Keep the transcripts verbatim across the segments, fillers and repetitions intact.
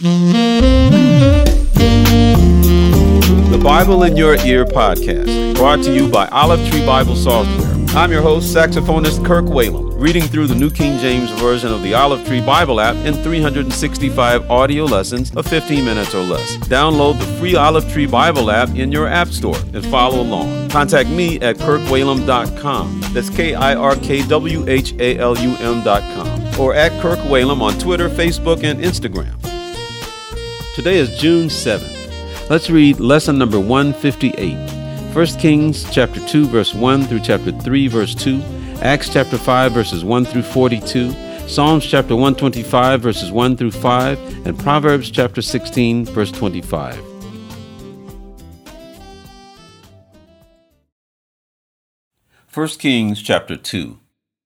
The Bible in Your Ear podcast, brought to you by Olive Tree Bible Software. I'm your host, saxophonist Kirk Whalum, reading through the New King James Version of the Olive Tree Bible app in three hundred sixty-five audio lessons of fifteen minutes or less. Download the free Olive Tree Bible app in your app store and follow along. Contact me at kirk whalum dot com. That's K I R K W H A L U M dot com. Or at Kirk Whalum on Twitter, Facebook, and Instagram. Today is June seventh. Let's read lesson number one fifty-eight. First Kings chapter two, verse one through chapter three, verse two. Acts chapter five, verses one through forty-two. Psalms chapter one twenty-five, verses one through five. And Proverbs chapter sixteen, verse twenty-five. First Kings chapter two.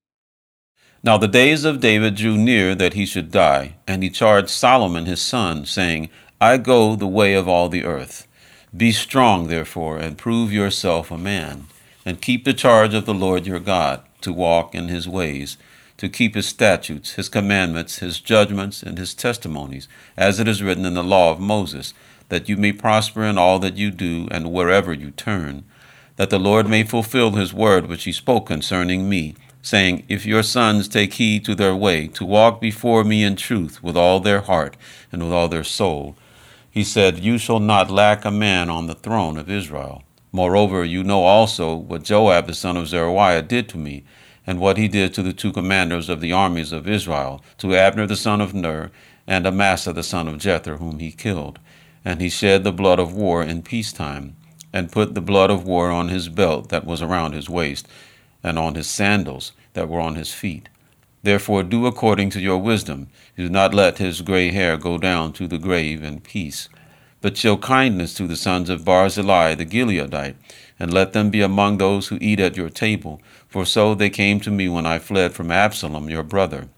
Now the days of David drew near that he should die, and he charged Solomon his son, saying, I go the way of all the earth. Be strong, therefore, and prove yourself a man, and keep the charge of the Lord your God, to walk in his ways, to keep his statutes, his commandments, his judgments, and his testimonies, as it is written in the law of Moses, that you may prosper in all that you do and wherever you turn, that the Lord may fulfill his word which he spoke concerning me, saying, If your sons take heed to their way, to walk before me in truth with all their heart and with all their soul, he said, You shall not lack a man on the throne of Israel. Moreover, you know also what Joab the son of Zeruiah did to me, and what he did to the two commanders of the armies of Israel, to Abner the son of Ner, and Amasa the son of Jether, whom he killed. And he shed the blood of war in peacetime, and put the blood of war on his belt that was around his waist, and on his sandals that were on his feet. Therefore do according to your wisdom. Do not let his gray hair go down to the grave in peace. But show kindness to the sons of Barzillai the Gileadite, and let them be among those who eat at your table, for so they came to me when I fled from Absalom your brother.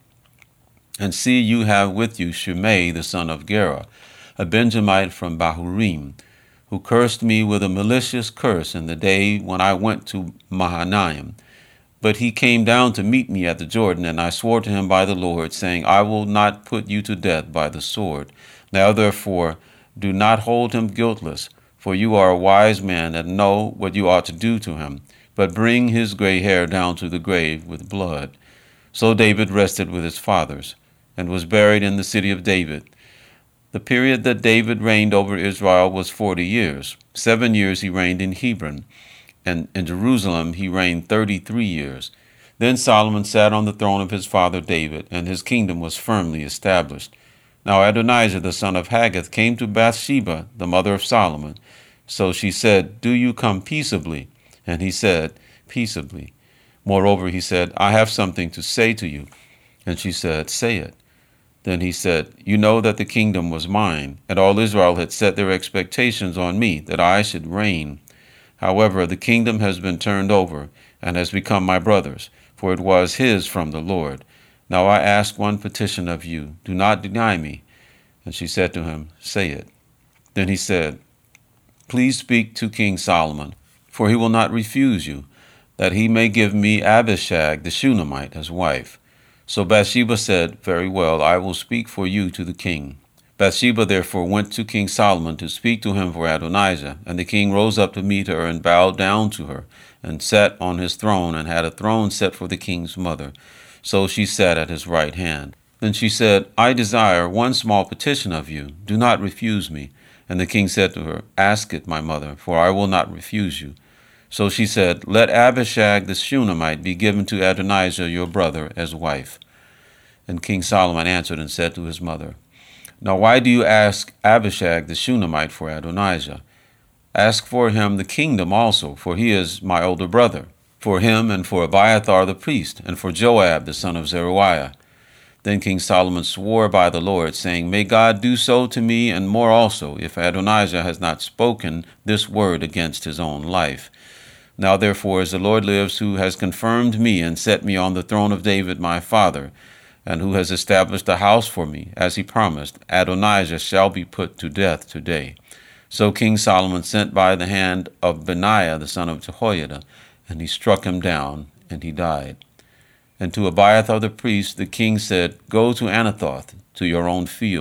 And see, you have with you Shimei the son of Gera, a Benjamite from Bahurim, who cursed me with a malicious curse in the day when I went to Mahanaim. But he came down to meet me at the Jordan, and I swore to him by the Lord, saying, I will not put you to death by the sword. Now therefore do not hold him guiltless, for you are a wise man, and know what you ought to do to him, but bring his gray hair down to the grave with blood. So David rested with his fathers, and was buried in the city of David. The period that David reigned over Israel was forty years. Seven years he reigned in Hebron, and in Jerusalem he reigned thirty-three years. Then Solomon sat on the throne of his father David, and his kingdom was firmly established. Now Adonijah the son of Haggith came to Bathsheba, the mother of Solomon. So she said, Do you come peaceably? And he said, Peaceably. Moreover, he said, I have something to say to you. And she said, Say it. Then he said, You know that the kingdom was mine, and all Israel had set their expectations on me, that I should reign. However, the kingdom has been turned over, and has become my brother's, for it was his from the Lord. Now I ask one petition of you, do not deny me. And she said to him, Say it. Then he said, Please speak to King Solomon, for he will not refuse you, that he may give me Abishag the Shunammite as wife. So Bathsheba said, Very well, I will speak for you to the king. Bathsheba therefore went to King Solomon to speak to him for Adonijah, and the king rose up to meet her and bowed down to her, and sat on his throne, and had a throne set for the king's mother. So she sat at his right hand. Then she said, I desire one small petition of you. Do not refuse me. And the king said to her, Ask it, my mother, for I will not refuse you. So she said, Let Abishag the Shunammite be given to Adonijah your brother as wife. And King Solomon answered and said to his mother, Now why do you ask Abishag the Shunammite for Adonijah? Ask for him the kingdom also, for he is my older brother, for him and for Abiathar the priest, and for Joab the son of Zeruiah. Then King Solomon swore by the Lord, saying, May God do so to me, and more also, if Adonijah has not spoken this word against his own life. Now therefore, as the Lord lives, who has confirmed me and set me on the throne of David my father, and who has established a house for me, as he promised, Adonijah shall be put to death today. So King Solomon sent by the hand of Benaiah the son of Jehoiada, and he struck him down, and he died. And to Abiathar the priest the king said, Go to Anathoth, to your own fields,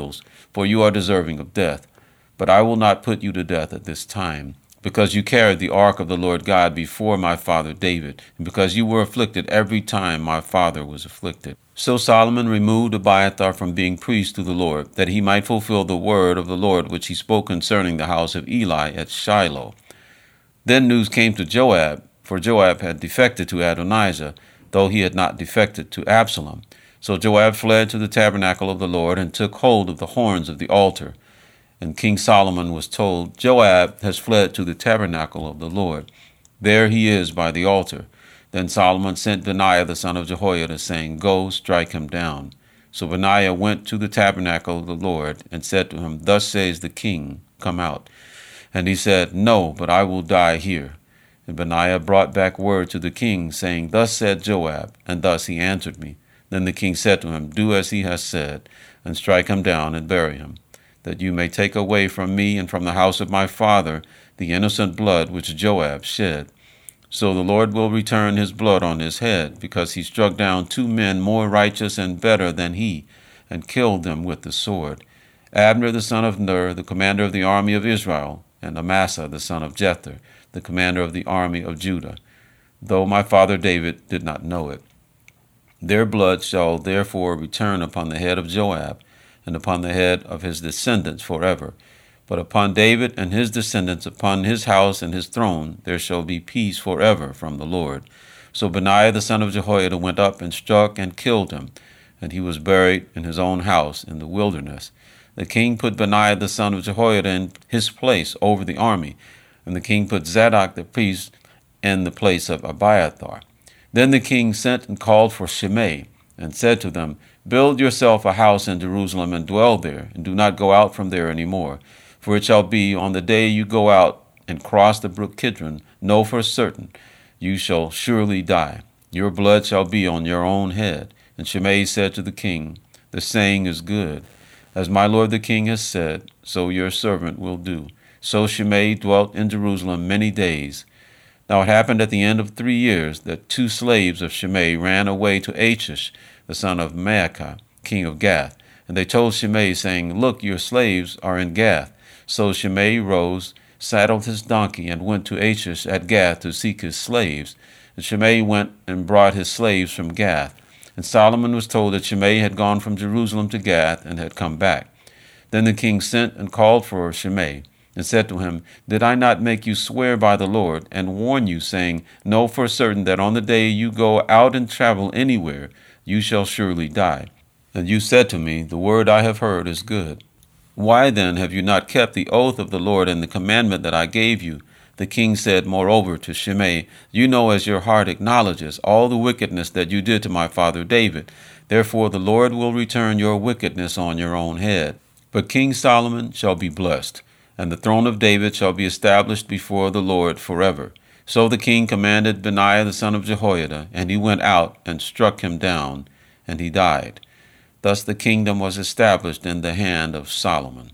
for you are deserving of death. But I will not put you to death at this time, because you carried the ark of the Lord God before my father David, and because you were afflicted every time my father was afflicted. So Solomon removed Abiathar from being priest to the Lord, that he might fulfill the word of the Lord which he spoke concerning the house of Eli at Shiloh. Then news came to Joab, for Joab had defected to Adonijah, though he had not defected to Absalom. So Joab fled to the tabernacle of the Lord and took hold of the horns of the altar. And King Solomon was told, Joab has fled to the tabernacle of the Lord. There he is by the altar. Then Solomon sent Benaiah the son of Jehoiada, saying, Go, strike him down. So Benaiah went to the tabernacle of the Lord, and said to him, Thus says the king, Come out. And he said, No, but I will die here. And Benaiah brought back word to the king, saying, Thus said Joab, and thus he answered me. Then the king said to him, Do as he has said, and strike him down and bury him, that you may take away from me and from the house of my father the innocent blood which Joab shed. So the Lord will return his blood on his head, because he struck down two men more righteous and better than he, and killed them with the sword, Abner the son of Ner, the commander of the army of Israel, and Amasa the son of Jether, the commander of the army of Judah, though my father David did not know it. Their blood shall therefore return upon the head of Joab, and upon the head of his descendants forever. But upon David and his descendants, upon his house and his throne, there shall be peace forever from the Lord. So Benaiah the son of Jehoiada went up and struck and killed him, and he was buried in his own house in the wilderness. The king put Benaiah the son of Jehoiada in his place over the army, and the king put Zadok the priest in the place of Abiathar. Then the king sent and called for Shimei, and said to them, Build yourself a house in Jerusalem, and dwell there, and do not go out from there any more. For it shall be, on the day you go out and cross the brook Kidron, know for certain, you shall surely die. Your blood shall be on your own head. And Shimei said to the king, The saying is good. As my lord the king has said, so your servant will do. So Shimei dwelt in Jerusalem many days. Now it happened at the end of three years that two slaves of Shimei ran away to Achish, the son of Maacah, king of Gath. And they told Shimei, saying, Look, your slaves are in Gath. So Shimei rose, saddled his donkey, and went to Achish at Gath to seek his slaves. And Shimei went and brought his slaves from Gath. And Solomon was told that Shimei had gone from Jerusalem to Gath and had come back. Then the king sent and called for Shimei, and said to him, Did I not make you swear by the Lord, and warn you, saying, Know for certain that on the day you go out and travel anywhere, you shall surely die? And you said to me, The word I have heard is good. Why then have you not kept the oath of the Lord and the commandment that I gave you? The king said moreover to Shimei, You know as your heart acknowledges all the wickedness that you did to my father David. Therefore the Lord will return your wickedness on your own head. But King Solomon shall be blessed, and the throne of David shall be established before the Lord forever. So the king commanded Benaiah the son of Jehoiada, and he went out and struck him down, and he died. Thus the kingdom was established in the hand of Solomon.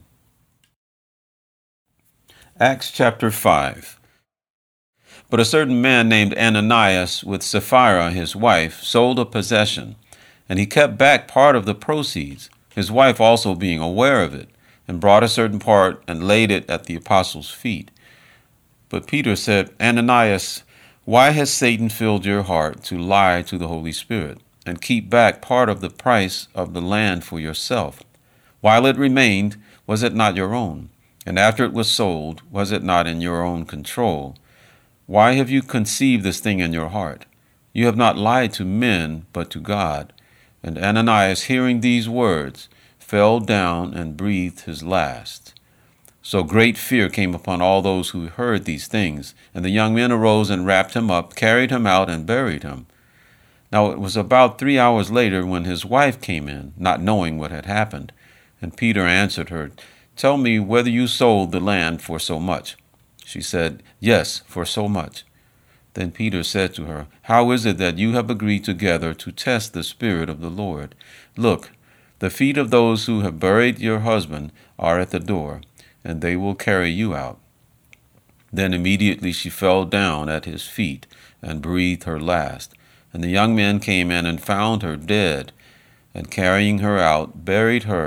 Acts chapter five. But a certain man named Ananias, with Sapphira his wife, sold a possession, and he kept back part of the proceeds, his wife also being aware of it, and brought a certain part and laid it at the apostles' feet. But Peter said, Ananias, why has Satan filled your heart to lie to the Holy Spirit, and keep back part of the price of the land for yourself? While it remained, was it not your own? And after it was sold, was it not in your own control? Why have you conceived this thing in your heart? You have not lied to men, but to God. And Ananias, hearing these words, fell down and breathed his last. So great fear came upon all those who heard these things. And the young men arose and wrapped him up, carried him out, and buried him. Now it was about three hours later when his wife came in, not knowing what had happened. And Peter answered her, Tell me whether you sold the land for so much. She said, Yes, for so much. Then Peter said to her, How is it that you have agreed together to test the Spirit of the Lord? Look, the feet of those who have buried your husband are at the door, and they will carry you out. Then immediately she fell down at his feet and breathed her last. And the young men came in and found her dead, and carrying her out, buried her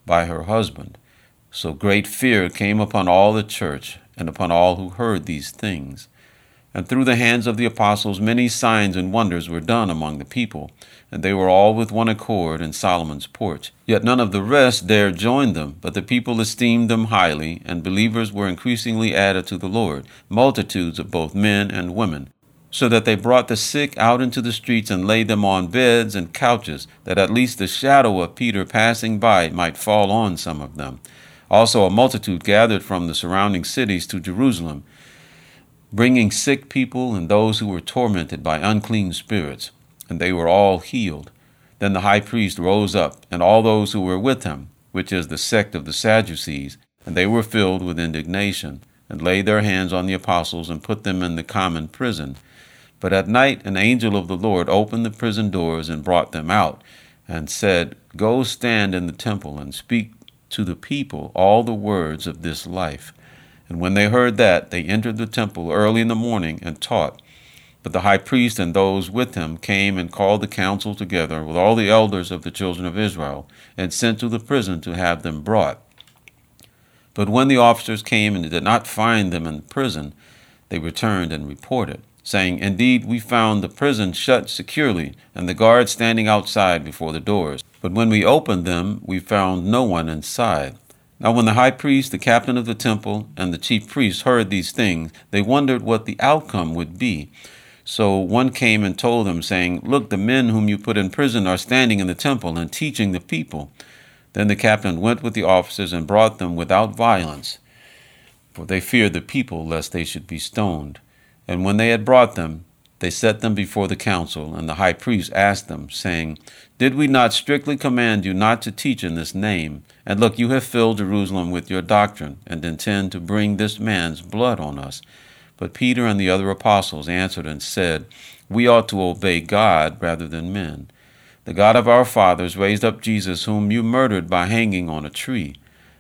by her husband. So great fear came upon all the church and upon all who heard these things. And through the hands of the apostles many signs and wonders were done among the people, and they were all with one accord in Solomon's porch. Yet none of the rest dared join them, but the people esteemed them highly, and believers were increasingly added to the Lord, multitudes of both men and women, so that they brought the sick out into the streets and laid them on beds and couches, that at least the shadow of Peter passing by might fall on some of them. Also a multitude gathered from the surrounding cities to Jerusalem, bringing sick people and those who were tormented by unclean spirits, and they were all healed. Then the high priest rose up, and all those who were with him, which is the sect of the Sadducees, and they were filled with indignation, and laid their hands on the apostles and put them in the common prison. But at night an angel of the Lord opened the prison doors and brought them out, and said, Go stand in the temple and speak to the people all the words of this life. And when they heard that, they entered the temple early in the morning and taught. But the high priest and those with him came and called the council together with all the elders of the children of Israel, and sent to the prison to have them brought. But when the officers came and did not find them in the prison, they returned and reported, saying, Indeed, we found the prison shut securely, and the guards standing outside before the doors. But when we opened them, we found no one inside. Now when the high priest, the captain of the temple, and the chief priests heard these things, they wondered what the outcome would be. So one came and told them, saying, Look, the men whom you put in prison are standing in the temple and teaching the people. Then the captain went with the officers and brought them without violence, for they feared the people lest they should be stoned. And when they had brought them, they set them before the council, and the high priest asked them, saying, Did we not strictly command you not to teach in this name? And look, you have filled Jerusalem with your doctrine, and intend to bring this man's blood on us. But Peter and the other apostles answered and said, We ought to obey God rather than men. The God of our fathers raised up Jesus, whom you murdered by hanging on a tree.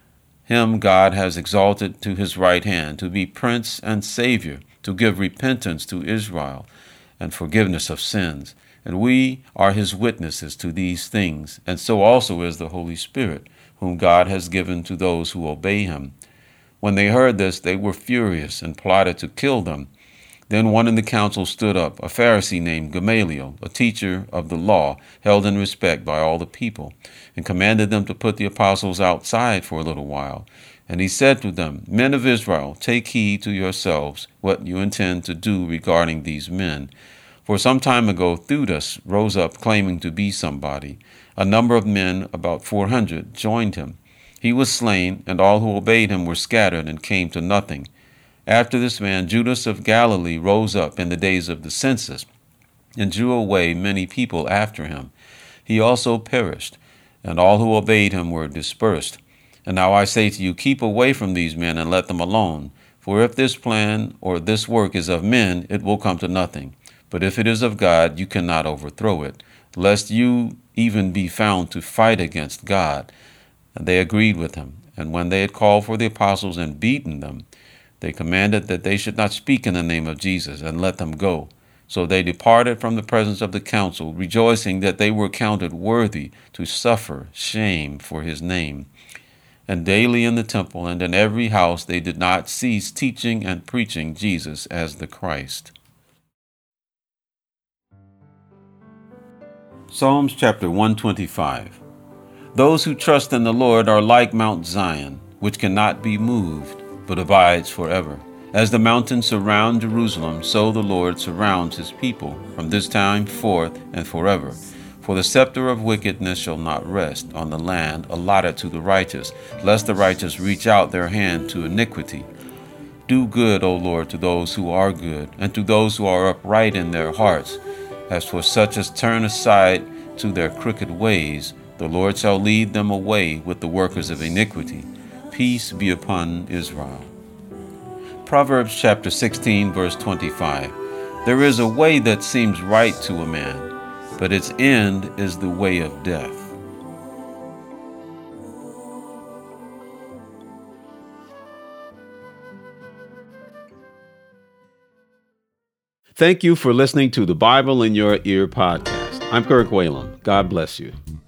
Him God has exalted to his right hand, to be Prince and Savior, to give repentance to Israel, and forgiveness of sins. And we are his witnesses to these things, and so also is the Holy Spirit, whom God has given to those who obey him. When they heard this, they were furious and plotted to kill them. Then one in the council stood up, a Pharisee named Gamaliel, a teacher of the law, held in respect by all the people, and commanded them to put the apostles outside for a little while. And he said to them, Men of Israel, take heed to yourselves what you intend to do regarding these men. For some time ago Theudas rose up claiming to be somebody. A number of men, about four hundred, joined him. He was slain, and all who obeyed him were scattered and came to nothing. After this man, Judas of Galilee rose up in the days of the census, and drew away many people after him. He also perished, and all who obeyed him were dispersed. And now I say to you, keep away from these men and let them alone. For if this plan or this work is of men, it will come to nothing. But if it is of God, you cannot overthrow it, lest you even be found to fight against God. And they agreed with him. And when they had called for the apostles and beaten them, they commanded that they should not speak in the name of Jesus, and let them go. So they departed from the presence of the council, rejoicing that they were counted worthy to suffer shame for his name. And daily in the temple and in every house they did not cease teaching and preaching Jesus as the Christ. Psalms chapter one twenty-five. Those who trust in the Lord are like Mount Zion, which cannot be moved, but abides forever. As the mountains surround Jerusalem, so the Lord surrounds his people from this time forth and forever. For the scepter of wickedness shall not rest on the land allotted to the righteous, lest the righteous reach out their hand to iniquity. Do good, O Lord, to those who are good, and to those who are upright in their hearts. As for such as turn aside to their crooked ways, the Lord shall lead them away with the workers of iniquity. Peace be upon Israel. Proverbs chapter sixteen, verse twenty-five. There is a way that seems right to a man, but its end is the way of death. Thank you for listening to the Bible in Your Ear podcast. I'm Kirk Whalum. God bless you.